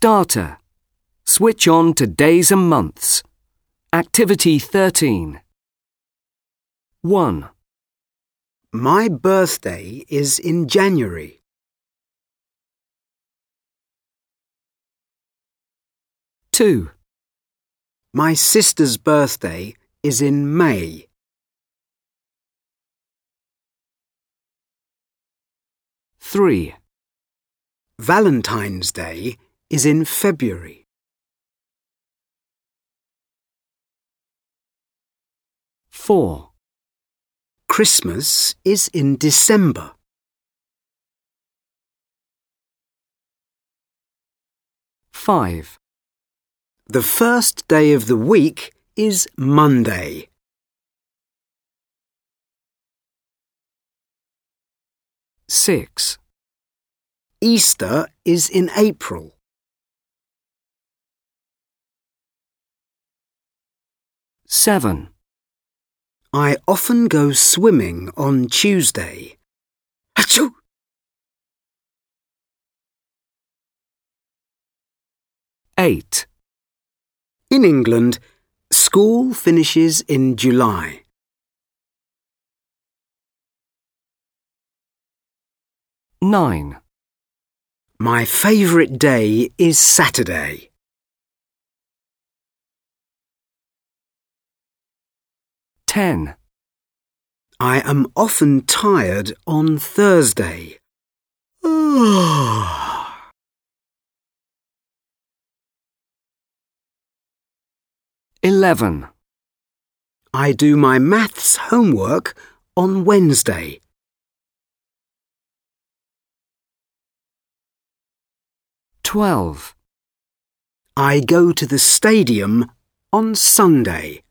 Starter. Switch on to days and months. Activity 13. 1. My birthday is in January. 2. My sister's birthday is in May. 3. Valentine's Day is in February. 4. Christmas is in December. 5. The first day of the week is Monday. 6. Easter is in April. 7. I often go swimming on Tuesday. Achoo! 8. In England, school finishes in July. 9. My favourite day is Saturday. 10. I am often tired on Thursday. 11. I do my maths homework on Wednesday. 12. I go to the stadium on Sunday.